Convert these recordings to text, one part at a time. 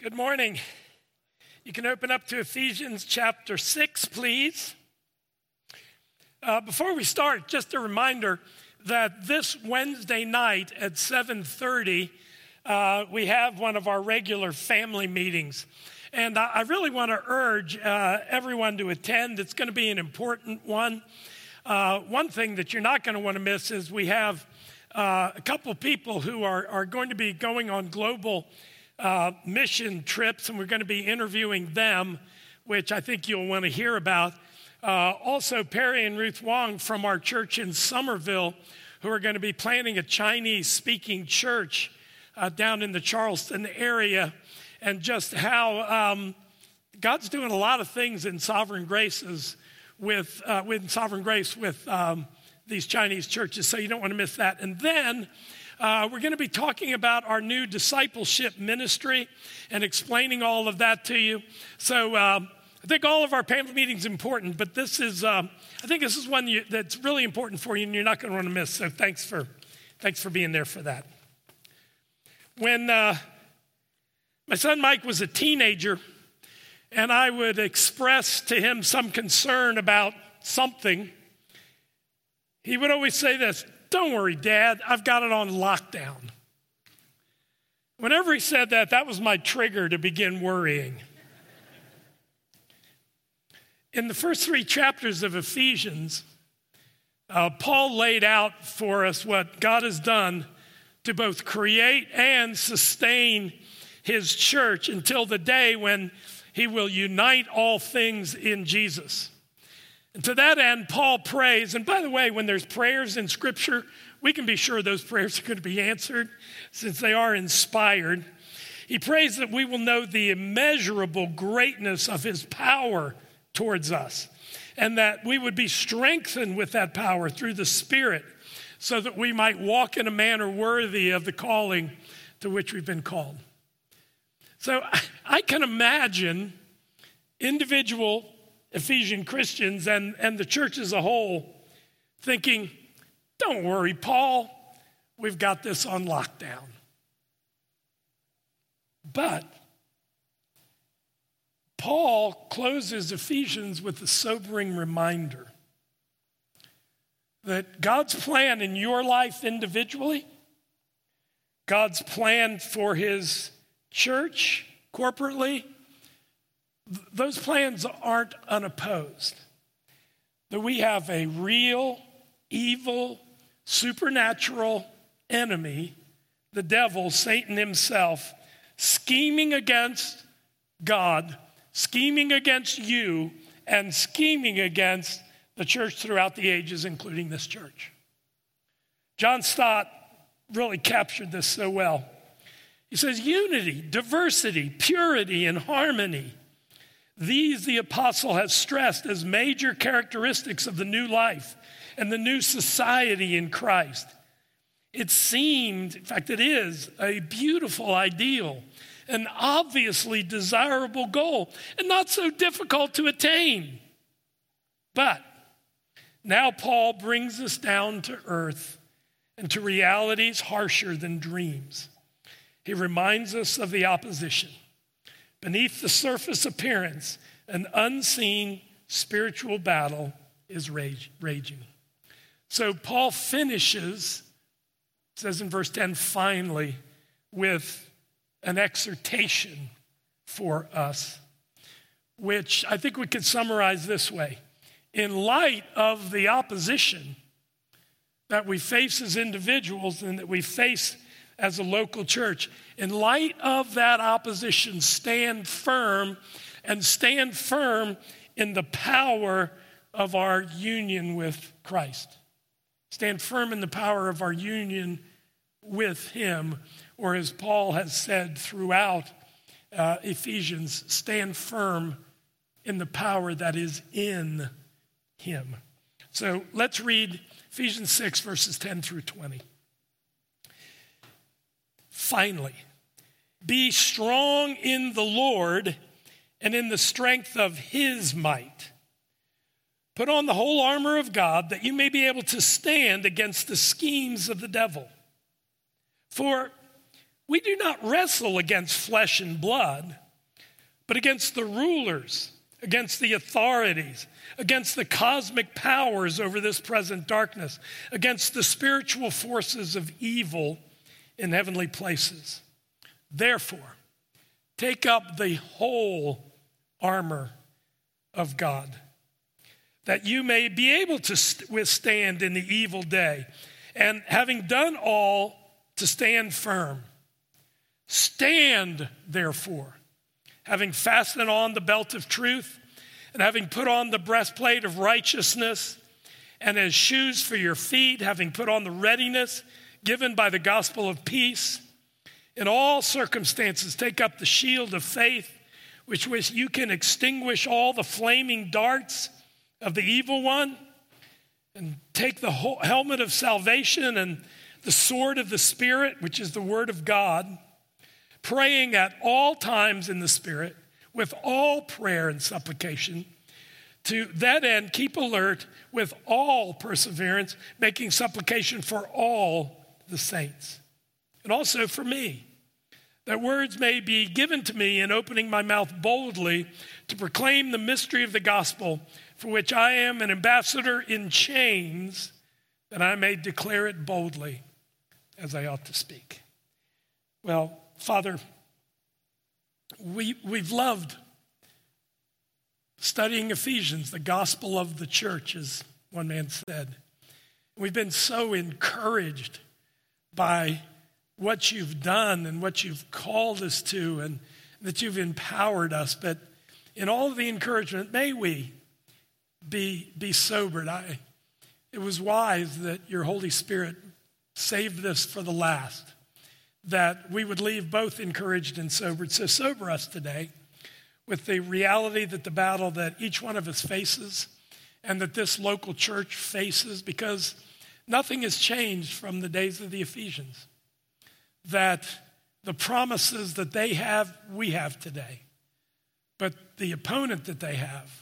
Good morning. You can open up to Ephesians chapter 6, please. Before we start, just a reminder that this Wednesday night at 7:30, we have one of our regular family meetings. And I really want to urge everyone to attend. It's going to be an important one. One thing that you're not going to want to miss is we have a couple of people who are going to be going on global mission trips, and we're going to be interviewing them, which I think you'll want to hear about. Also, Perry and Ruth Wong from our church in Somerville, who are going to be planning a Chinese-speaking church down in the Charleston area, and just how God's doing a lot of things in Sovereign Grace with these Chinese churches, so you don't want to miss that. And then we're going to be talking about our new discipleship ministry and explaining all of that to you. So I think all of our family meetings are important, but this is, I think this is one that's really important for you and you're not going to want to miss. So thanks for being there for that. When my son Mike was a teenager and I would express to him some concern about something, he would always say this: "Don't worry, Dad, I've got it on lockdown." Whenever he said that, that was my trigger to begin worrying. In the first 3 chapters of Ephesians, Paul laid out for us what God has done to both create and sustain his church until the day when he will unite all things in Jesus. And to that end, Paul prays, and by the way, when there's prayers in Scripture, we can be sure those prayers are going to be answered since they are inspired. He prays that we will know the immeasurable greatness of his power towards us, and that we would be strengthened with that power through the Spirit, so that we might walk in a manner worthy of the calling to which we've been called. So I can imagine individual Ephesian Christians and the church as a whole thinking, "Don't worry, Paul, we've got this on lockdown." But Paul closes Ephesians with a sobering reminder that God's plan in your life individually, God's plan for his church corporately, those plans aren't unopposed. That we have a real, evil, supernatural enemy, the devil, Satan himself, scheming against God, scheming against you, and scheming against the church throughout the ages, including this church. John Stott really captured this so well. He says, "Unity, diversity, purity, and harmony. These the apostle has stressed as major characteristics of the new life and the new society in Christ. It seemed, in fact it is, a beautiful ideal, an obviously desirable goal, and not so difficult to attain. But now Paul brings us down to earth and to realities harsher than dreams. He reminds us of the opposition. Beneath the surface appearance, an unseen spiritual battle is raging." So Paul finishes, it says in verse 10, finally, with an exhortation for us, which I think we could summarize this way. In light of the opposition that we face as individuals and that we face as a local church, in light of that opposition, stand firm in the power of our union with Christ. Stand firm in the power of our union with him, or as Paul has said throughout Ephesians, stand firm in the power that is in him. So let's read Ephesians 6, verses 10 through 20. "Finally, be strong in the Lord and in the strength of his might. Put on the whole armor of God that you may be able to stand against the schemes of the devil. For we do not wrestle against flesh and blood, but against the rulers, against the authorities, against the cosmic powers over this present darkness, against the spiritual forces of evil in heavenly places. Therefore, take up the whole armor of God, that you may be able to withstand in the evil day, and having done all, to stand firm. Stand, therefore, having fastened on the belt of truth, and having put on the breastplate of righteousness, and as shoes for your feet, having put on the readiness given by the gospel of peace. In all circumstances, take up the shield of faith, which with you can extinguish all the flaming darts of the evil one, and take the whole helmet of salvation and the sword of the Spirit, which is the word of God, praying at all times in the Spirit, with all prayer and supplication. To that end, keep alert with all perseverance, making supplication for all the saints, and also for me, that words may be given to me in opening my mouth boldly to proclaim the mystery of the gospel, for which I am an ambassador in chains, that I may declare it boldly as I ought to speak. Well, Father, we've loved studying Ephesians, the gospel of the church, as one man said. We've been so encouraged by what you've done and what you've called us to, and that you've empowered us. But in all of the encouragement, may we be sobered. It was wise that your Holy Spirit saved this for the last, that we would leave both encouraged and sobered. So sober us today with the reality that the battle that each one of us faces and that this local church faces, because nothing has changed from the days of the Ephesians, that the promises that they have, we have today. But the opponent that they have,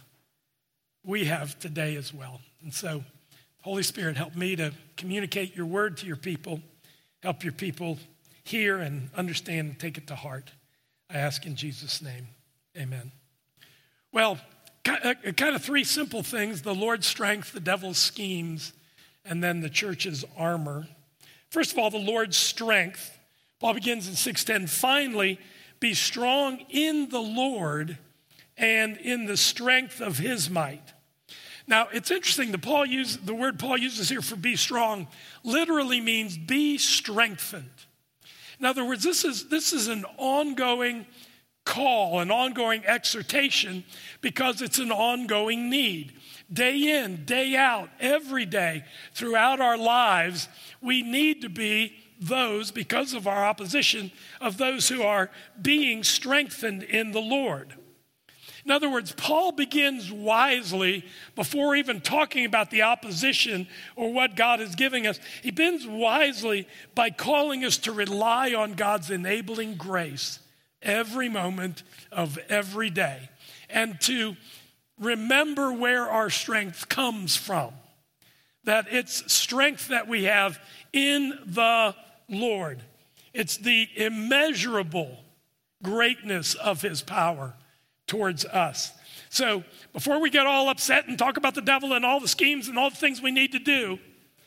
we have today as well. And so, Holy Spirit, help me to communicate your word to your people. Help your people hear and understand and take it to heart. I ask in Jesus' name, amen. Well, kind of three simple things: the Lord's strength, the devil's schemes, and then the church's armor. First of all, the Lord's strength. Paul begins in 6:10, finally, be strong in the Lord and in the strength of his might. Now, it's interesting, the word Paul uses here for be strong literally means be strengthened. In other words, this is an ongoing call, an ongoing exhortation, because it's an ongoing need. Day in, day out, every day, throughout our lives, we need to be those, because of our opposition, of those who are being strengthened in the Lord. In other words, Paul begins wisely before even talking about the opposition or what God is giving us. He begins wisely by calling us to rely on God's enabling grace every moment of every day, and to remember where our strength comes from. That it's strength that we have in the Lord. It's the immeasurable greatness of his power towards us. So before we get all upset and talk about the devil and all the schemes and all the things we need to do,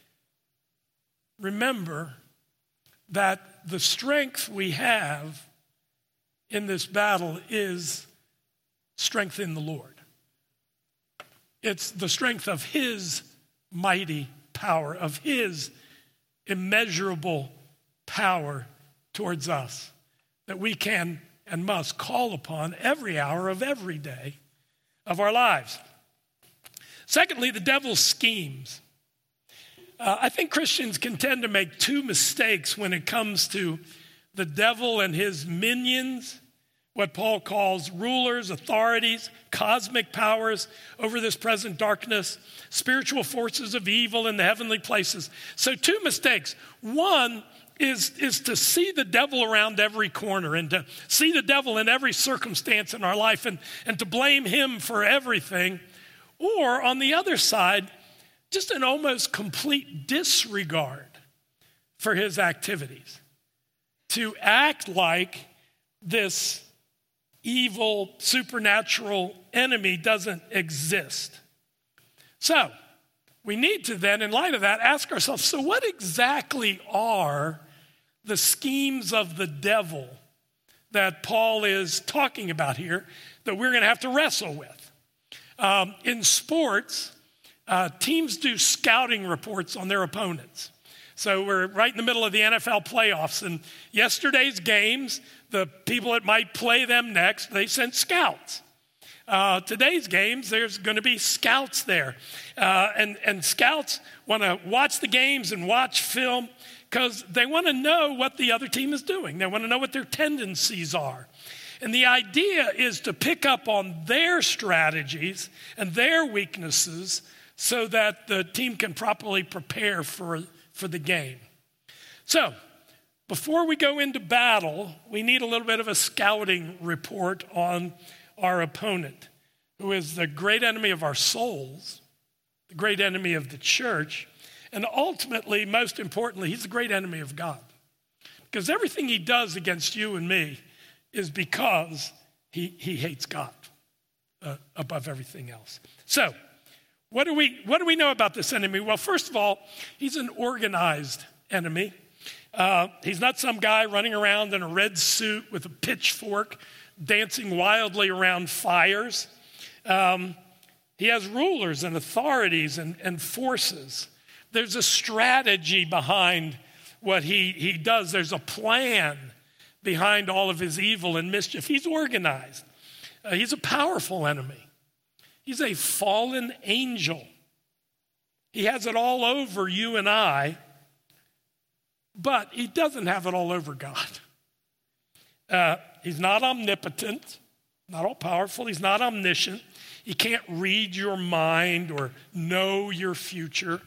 remember that the strength we have in this battle is strength in the Lord. It's the strength of his mighty power, of his immeasurable power towards us, that we can and must call upon every hour of every day of our lives. Secondly, the devil's schemes. I think Christians can tend to make two mistakes when it comes to the devil and his minions, what Paul calls rulers, authorities, cosmic powers over this present darkness, spiritual forces of evil in the heavenly places. So two mistakes. One is to see the devil around every corner, and to see the devil in every circumstance in our life, and to blame him for everything. Or on the other side, just an almost complete disregard for his activities. to act like this evil, supernatural enemy doesn't exist. So, we need to then, in light of that, ask ourselves, so what exactly are the schemes of the devil that Paul is talking about here that we're going to have to wrestle with? In sports, teams do scouting reports on their opponents. So we're right in the middle of the NFL playoffs, and yesterday's games, the people that might play them next, they sent scouts. Today's games, there's going to be scouts there. And scouts want to watch the games and watch film because they want to know what the other team is doing. They want to know what their tendencies are. And the idea is to pick up on their strategies and their weaknesses so that the team can properly prepare for the game. So, before we go into battle, we need a little bit of a scouting report on our opponent, who is the great enemy of our souls, the great enemy of the church, and ultimately, most importantly, he's the great enemy of God. Because everything he does against you and me is because he hates God above everything else. So, what do we know about this enemy? Well, first of all, he's an organized enemy. He's not some guy running around in a red suit with a pitchfork, dancing wildly around fires. He has rulers and authorities and forces. There's a strategy behind what he does. There's a plan behind all of his evil and mischief. He's organized. He's a powerful enemy. He's a fallen angel. He has it all over you and I, but he doesn't have it all over God. He's not omnipotent, not all powerful. He's not omniscient. He can't read your mind or know your future.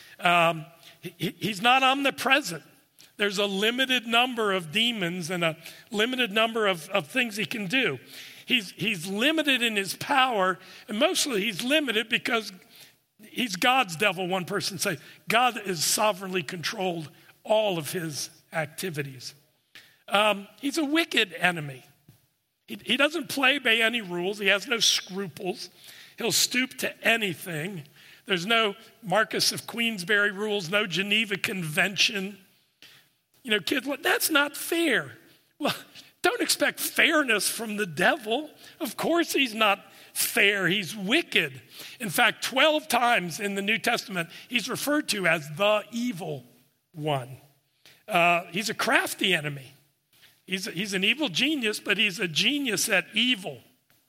He's not omnipresent. There's a limited number of demons and a limited number of things he can do. He's limited in his power, and mostly he's limited because he's God's devil. One person say, God is sovereignly controlled all of his activities. He's a wicked enemy. He doesn't play by any rules. He has no scruples. He'll stoop to anything. There's no Marquess of Queensberry rules, no Geneva Convention. You know, kids, that's not fair. Well, don't expect fairness from the devil. Of course he's not fair. He's wicked. In fact, 12 times in the New Testament, he's referred to as the evil one. He's a crafty enemy. He's an evil genius, but he's a genius at evil.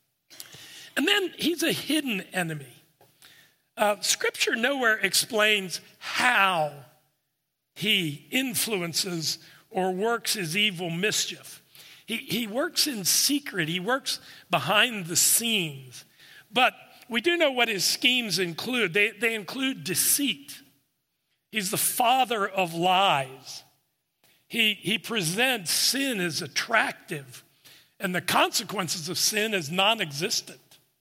And then he's a hidden enemy. Scripture nowhere explains how he influences or works his evil mischief. He works in secret. He works behind the scenes. But we do know what his schemes include. They include deceit. He's the father of lies. He presents sin as attractive and the consequences of sin as non-existent.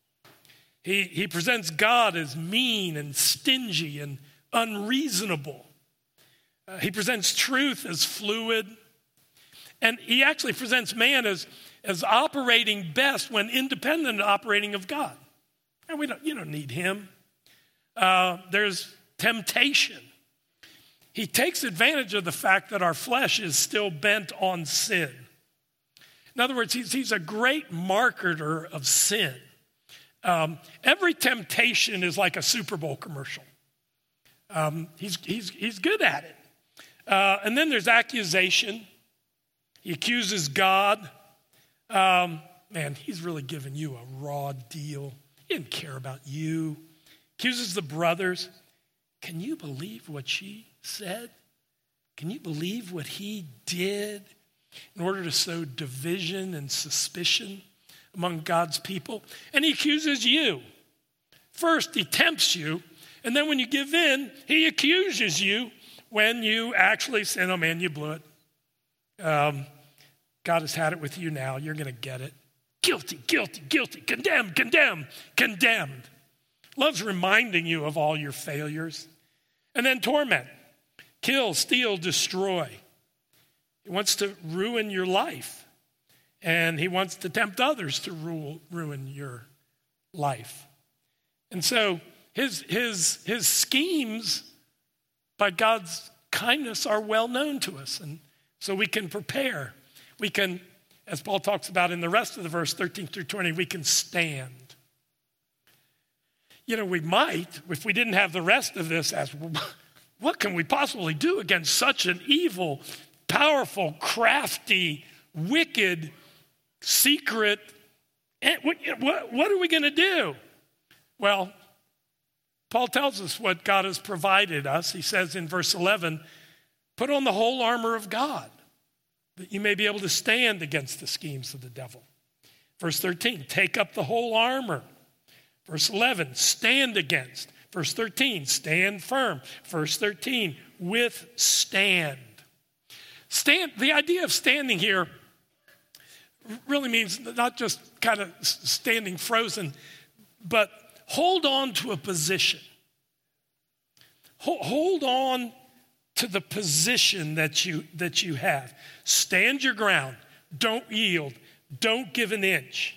He presents God as mean and stingy and unreasonable. He presents truth as fluid. And he actually presents man as operating best when independent of operating of God. And you don't need him. There's temptation. He takes advantage of the fact that our flesh is still bent on sin. In other words, he's a great marketer of sin. Every temptation is like a Super Bowl commercial. He's good at it. And then there's accusation. He accuses God. Man, he's really giving you a raw deal. He didn't care about you. Accuses the brothers. Can you believe what she said? Can you believe what he did in order to sow division and suspicion among God's people? And he accuses you. First, he tempts you. And then when you give in, he accuses you when you actually say, oh man, you blew it. God has had it with you now. You're going to get it. Guilty, guilty, guilty. Condemned, condemned, condemned. Loves reminding you of all your failures. And then torment. Kill, steal, destroy. He wants to ruin your life. And he wants to tempt others to ruin your life. And so his schemes, by God's kindness, are well known to us. And so we can prepare. We can, as Paul talks about in the rest of the verse, 13 through 20, we can stand. We might, if we didn't have the rest of this, ask, what can we possibly do against such an evil, powerful, crafty, wicked, secret? What are we going to do? Well, Paul tells us what God has provided us. He says in verse 11, put on the whole armor of God, that you may be able to stand against the schemes of the devil. Verse 13, take up the whole armor. Verse 11, stand against. Verse 13, stand firm. Verse 13, withstand. The idea of standing here really means not just kind of standing frozen, but hold on to a position. Hold on to the position that you have. Stand your ground. Don't yield. Don't give an inch.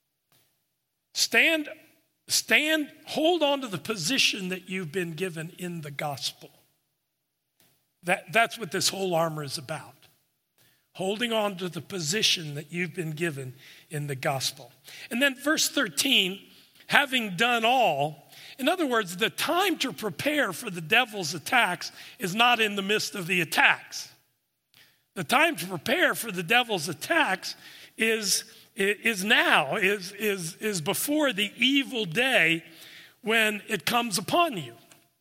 Hold on to the position that you've been given in the gospel. That's what this whole armor is about. Holding on to the position that you've been given in the gospel. And then verse 13, having done all, in other words, the time to prepare for the devil's attacks is not in the midst of the attacks. The time to prepare for the devil's attacks is now, is before the evil day when it comes upon you.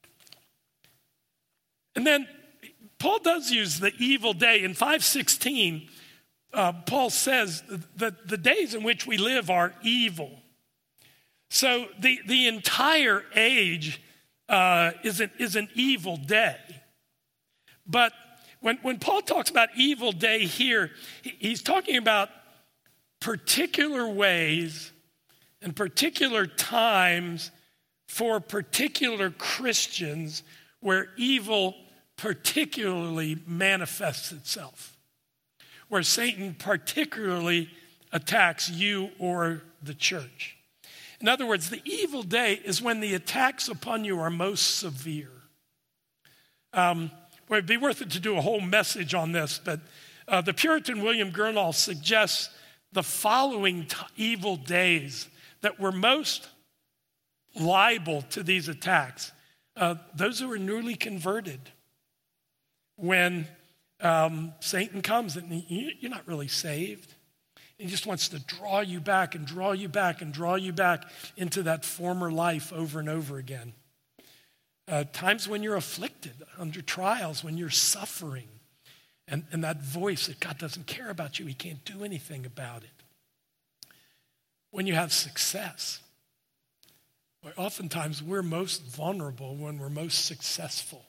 And then Paul does use the evil day. In 5:16, Paul says that the days in which we live are evil. So the entire age is an evil day. But when Paul talks about evil day here, he's talking about particular ways and particular times for particular Christians where evil particularly manifests itself, where Satan particularly attacks you or the church. In other words, the evil day is when the attacks upon you are most severe. Well, it'd be worth it to do a whole message on this, but the Puritan William Gurnall suggests the following evil days that were most liable to these attacks. Those who are newly converted. When Satan comes and you're not really saved. He just wants to draw you back and draw you back and draw you back into that former life over and over again. Times when you're afflicted, under trials, when you're suffering, and that voice that God doesn't care about you, he can't do anything about it. When you have success, oftentimes we're most vulnerable when we're most successful.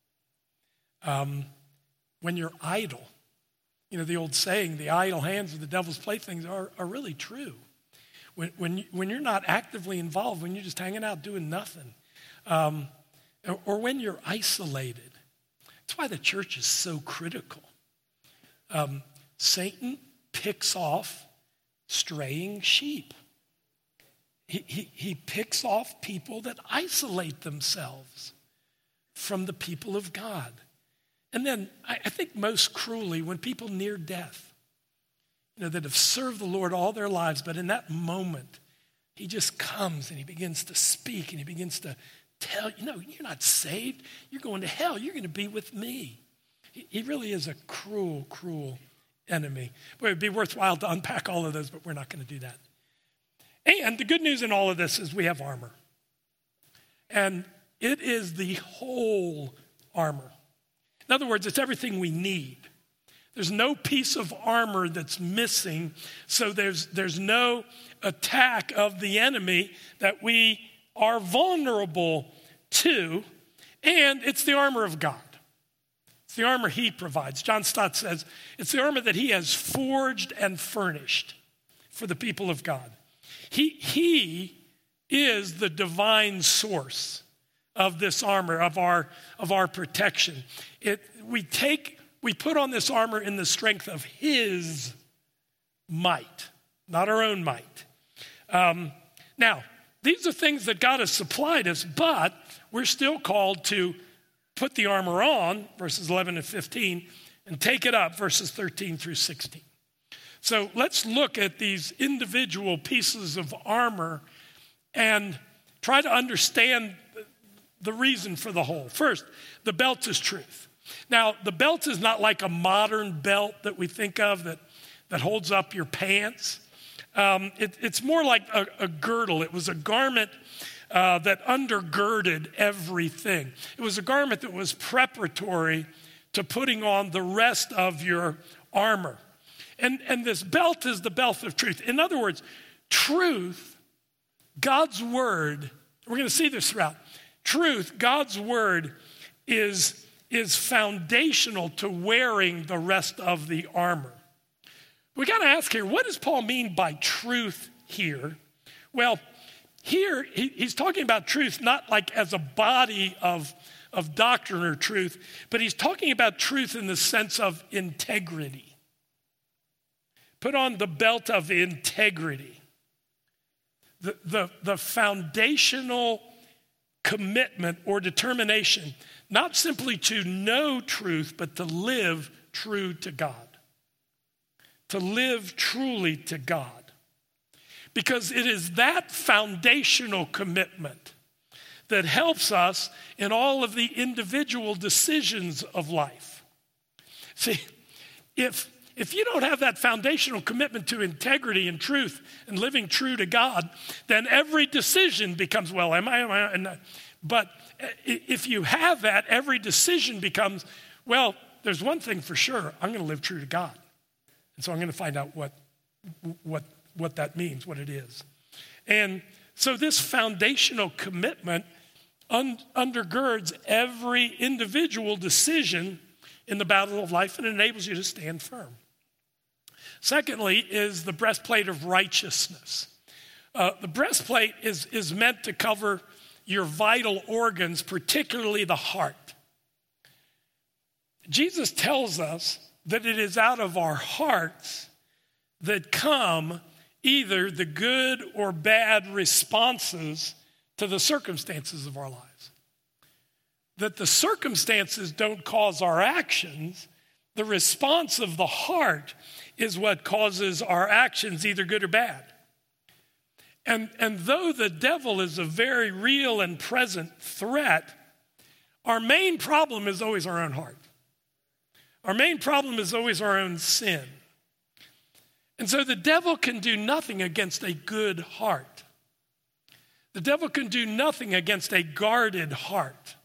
When you're idle, the old saying, the idle hands of the devil's playthings are really true. When you're not actively involved, when you're just hanging out doing nothing, or when you're isolated. That's why the church is so critical. Satan picks off straying sheep. He picks off people that isolate themselves from the people of God. And then I think most cruelly when people near death, that have served the Lord all their lives, but in that moment, he just comes and he begins to speak and he begins to tell, you're not saved. You're going to hell. You're going to be with me. He really is a cruel, cruel enemy. But it would be worthwhile to unpack all of those, but we're not going to do that. And the good news in all of this is we have armor. And it is the whole armor. In other words, it's everything we need. There's no piece of armor that's missing, so there's no attack of the enemy that we are vulnerable to, and it's the armor of God. It's the armor he provides. John Stott says, it's the armor that he has forged and furnished for the people of God. He is the divine source of this armor, of our protection. We take We put on this armor in the strength of his might, not our own might. Now, these are things that God has supplied us, but we're still called to put the armor on, verses 11 and 15, and take it up, verses 13 through 16. So let's look at these individual pieces of armor and try to understand the reason for the whole. First, the belt is truth. Now, the belt is not like a modern belt that we think of that holds up your pants. It's more like a girdle. It was a garment that undergirded everything. It was a garment that was preparatory to putting on the rest of your armor. And this belt is the belt of truth. In other words, truth, God's word, we're going to see this throughout. Truth, God's word, is foundational to wearing the rest of the armor. We got to ask here, what does Paul mean by truth here? Well, here he's talking about truth not like as a body of doctrine or truth, but he's talking about truth in the sense of integrity. Put on the belt of integrity. The foundational commitment or determination, not simply to know truth, but to live true to God. To live truly to God. Because it is that foundational commitment that helps us in all of the individual decisions of life. See, if you don't have that foundational commitment to integrity and truth and living true to God, then every decision becomes, well, am I? But if you have that, every decision becomes, well, there's one thing for sure, I'm going to live true to God. And so I'm going to find out what that means, what it is. And so this foundational commitment undergirds every individual decision in the battle of life and enables you to stand firm. Secondly is the breastplate of righteousness. The breastplate is meant to cover your vital organs, particularly the heart. Jesus tells us that it is out of our hearts that come either the good or bad responses to the circumstances of our lives. That the circumstances don't cause our actions. The response of the heart is what causes our actions, either good or bad. And though the devil is a very real and present threat, our main problem is always our own heart. Our main problem is always our own sin. And so the devil can do nothing against a good heart. The devil can do nothing against a guarded heart,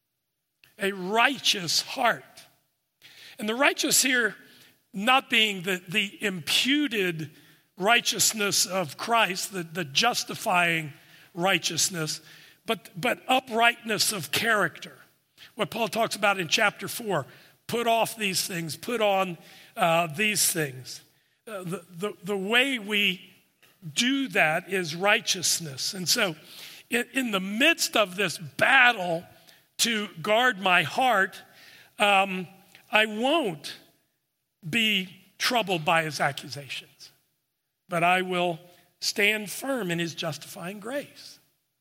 a righteous heart. And the righteous here not being the imputed righteousness of Christ, the justifying righteousness, but uprightness of character. What Paul talks about in chapter 4, put off these things, put on these things. The way we do that is righteousness. And so in the midst of this battle to guard my heart, I won't be troubled by his accusations, but I will stand firm in his justifying grace.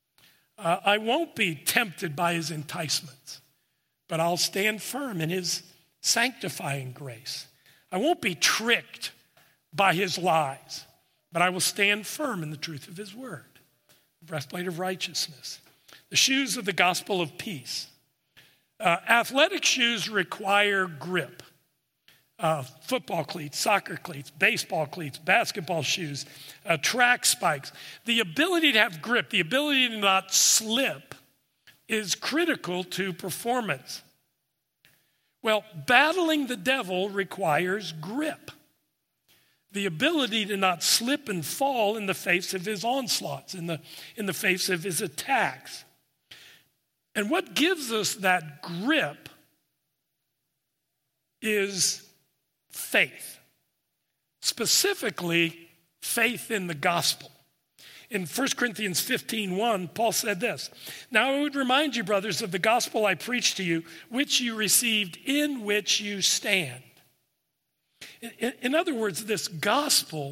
I won't be tempted by his enticements, but I'll stand firm in his sanctifying grace. I won't be tricked by his lies, but I will stand firm in the truth of his word. The breastplate of righteousness. The shoes of the gospel of peace. Athletic shoes require grip. Football cleats, soccer cleats, baseball cleats, basketball shoes, track spikes. The ability to have grip, the ability to not slip is critical to performance. Well, battling the devil requires grip. The ability to not slip and fall in the face of his onslaughts, in the face of his attacks. And what gives us that grip is faith. Specifically, faith in the gospel. In 1 Corinthians 15:1, Paul said this, "Now I would remind you, brothers, of the gospel I preached to you, which you received, in which you stand." In other words, this gospel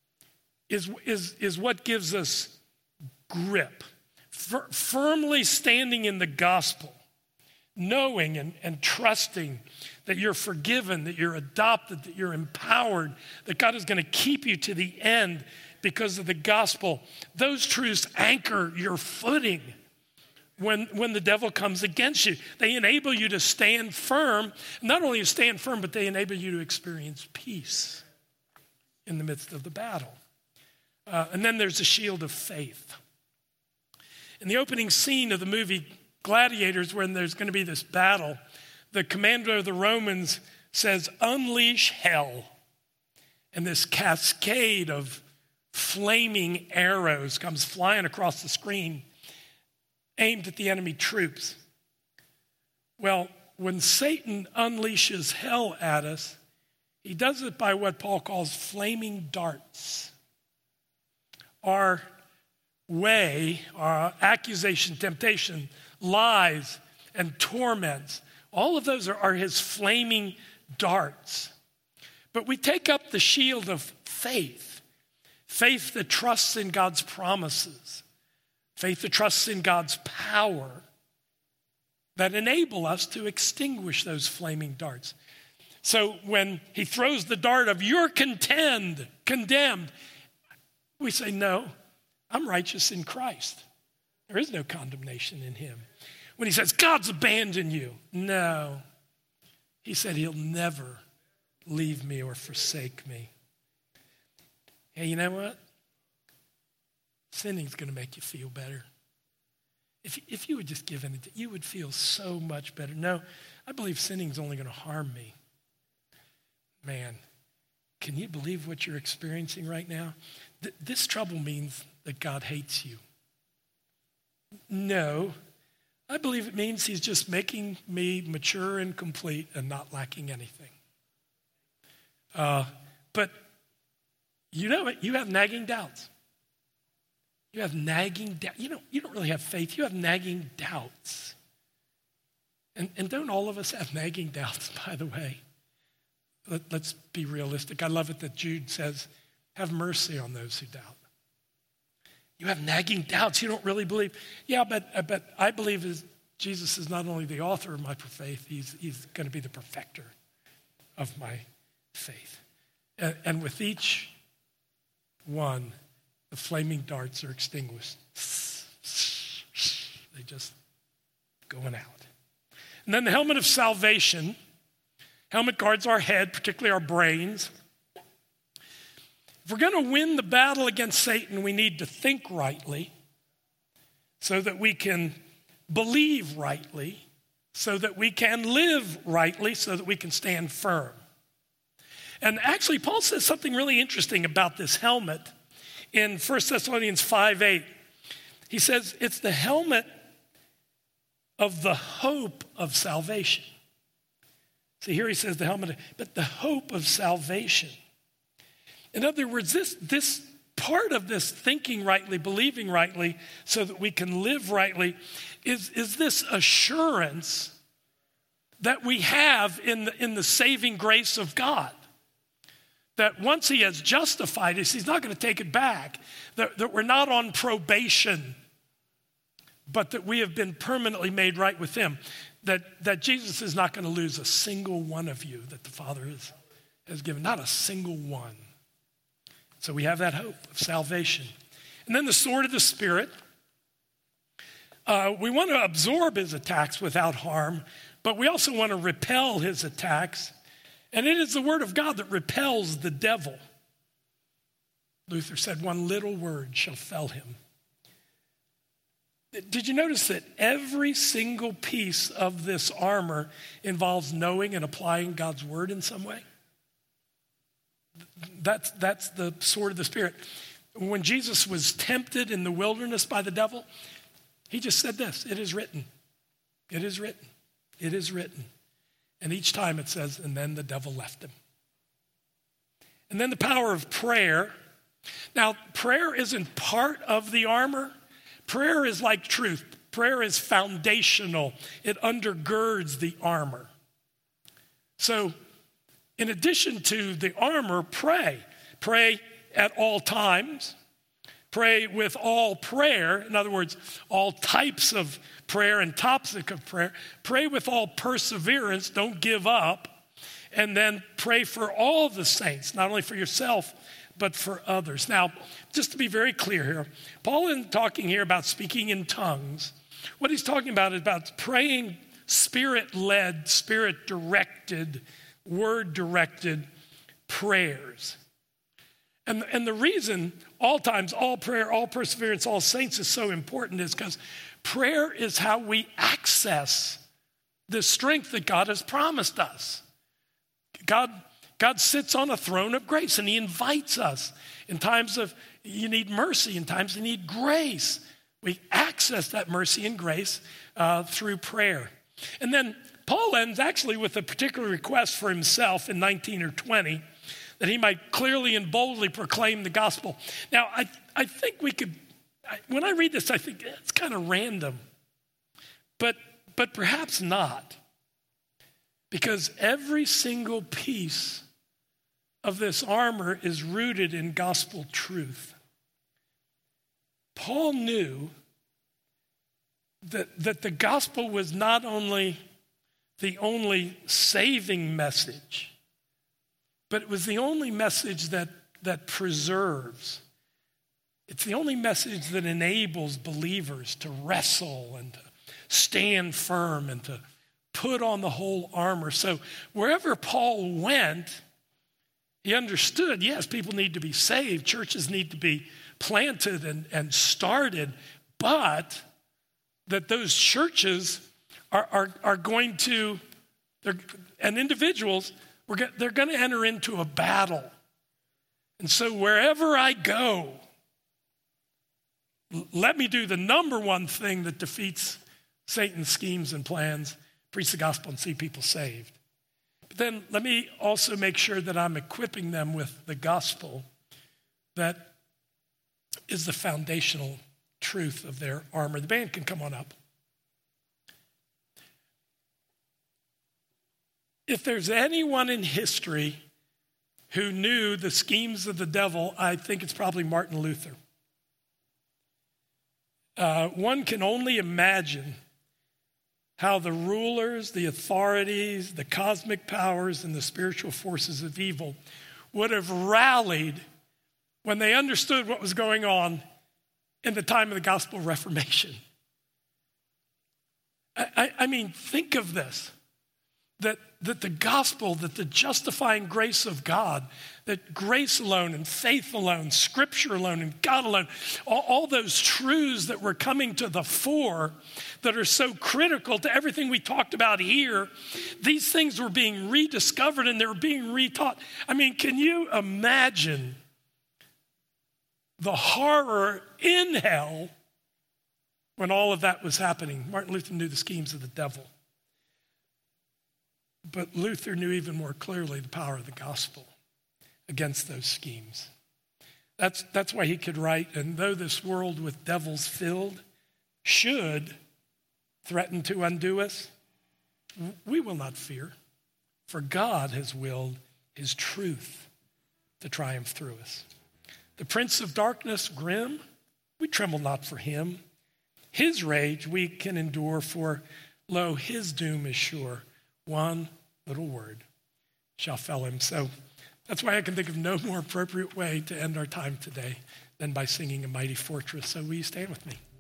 is what gives us grip. Firmly standing in the gospel, knowing and trusting that you're forgiven, that you're adopted, that you're empowered, that God is going to keep you to the end because of the gospel. Those truths anchor your footing when the devil comes against you. They enable you to stand firm. Not only to stand firm, but they enable you to experience peace in the midst of the battle. And then there's the shield of faith. In the opening scene of the movie Gladiators, when there's going to be this battle, the commander of the Romans says, "Unleash hell." And this cascade of flaming arrows comes flying across the screen, aimed at the enemy troops. Well, when Satan unleashes hell at us, he does it by what Paul calls flaming darts. Our way, our accusation, temptation, lies, and torments, all of those are his flaming darts. But we take up the shield of faith, faith that trusts in God's promises, faith that trusts in God's power, that enable us to extinguish those flaming darts. So when he throws the dart of "you're condemned," we say, "No, I'm righteous in Christ. There is no condemnation in him." When he says, "God's abandoned you," no. He said he'll never leave me or forsake me. Hey, you know what? Sinning's going to make you feel better. If you would just give in, you would feel so much better. No, I believe sinning's only going to harm me. Man, can you believe what you're experiencing right now? This trouble means that God hates you. No, I believe it means he's just making me mature and complete and not lacking anything. But you know what? You have nagging doubts. You have nagging doubts. You don't really have faith. You have nagging doubts. And don't all of us have nagging doubts, by the way? Let's be realistic. I love it that Jude says, "Have mercy on those who doubt." You have nagging doubts. You don't really believe. Yeah, but I believe Jesus is not only the author of my faith, he's going to be the perfecter of my faith. And with each one, the flaming darts are extinguished. They just going out. And then the helmet of salvation. Helmet guards our head, particularly our brains. If we're going to win the battle against Satan, we need to think rightly so that we can believe rightly, so that we can live rightly, so that we can stand firm. And actually, Paul says something really interesting about this helmet in 1 Thessalonians 5:8. He says it's the helmet of the hope of salvation. See, here he says the helmet, but the hope of salvation. In other words, this part of this thinking rightly, believing rightly, so that we can live rightly, is this assurance that we have in the saving grace of God. That once he has justified us, he's not going to take it back. That we're not on probation, but that we have been permanently made right with him. That Jesus is not going to lose a single one of you that the Father has given. Not a single one. So we have that hope of salvation. And then the sword of the Spirit. We want to absorb his attacks without harm, but we also want to repel his attacks. And it is the word of God that repels the devil. Luther said, "One little word shall fell him." Did you notice that every single piece of this armor involves knowing and applying God's word in some way? That's the sword of the Spirit. When Jesus was tempted in the wilderness by the devil, he just said this, "It is written. It is written. It is written." And each time it says, and then the devil left him. And then the power of prayer. Now, prayer isn't part of the armor. Prayer is like truth. Prayer is foundational. It undergirds the armor. So, in addition to the armor, pray. Pray at all times. Pray with all prayer. In other words, all types of prayer and topics of prayer. Pray with all perseverance. Don't give up. And then pray for all the saints, not only for yourself, but for others. Now, just to be very clear here, Paul isn't talking here about speaking in tongues. What he's talking about is about praying spirit-led, spirit-directed, word-directed prayers. And the reason all times, all prayer, all perseverance, all saints is so important is because prayer is how we access the strength that God has promised us. God sits on a throne of grace, and he invites us. In times of you need mercy, in times you need grace. We access that mercy and grace through prayer. And then Paul ends actually with a particular request for himself in 19 or 20, that he might clearly and boldly proclaim the gospel. Now, I think we could, when I read this, I think it's kind of random. But perhaps not. Because every single piece of this armor is rooted in gospel truth. Paul knew that the gospel was not only the only saving message, but it was the only message that preserves. It's the only message that enables believers to wrestle and to stand firm and to put on the whole armor. So wherever Paul went, he understood, yes, people need to be saved. Churches need to be planted and started, but that those churches are going to, and individuals, they're going to enter into a battle. And so wherever I go, let me do the number one thing that defeats Satan's schemes and plans: preach the gospel and see people saved. But then let me also make sure that I'm equipping them with the gospel that is the foundational truth of their armor. The band can come on up. If there's anyone in history who knew the schemes of the devil, I think it's probably Martin Luther. One can only imagine how the rulers, the authorities, the cosmic powers, and the spiritual forces of evil would have rallied when they understood what was going on in the time of the Gospel Reformation. I mean, think of this. That the gospel, that the justifying grace of God, that grace alone and faith alone, scripture alone and God alone, all those truths that were coming to the fore that are so critical to everything we talked about here, these things were being rediscovered and they were being retaught. I mean, can you imagine the horror in hell when all of that was happening? Martin Luther knew the schemes of the devil. But Luther knew even more clearly the power of the gospel against those schemes. That's why he could write, and though this world with devils filled should threaten to undo us, we will not fear, for God has willed his truth to triumph through us. The prince of darkness, grim, we tremble not for him. His rage we can endure, for lo, his doom is sure. One little word shall fell him. So that's why I can think of no more appropriate way to end our time today than by singing A Mighty Fortress. So will you stand with me?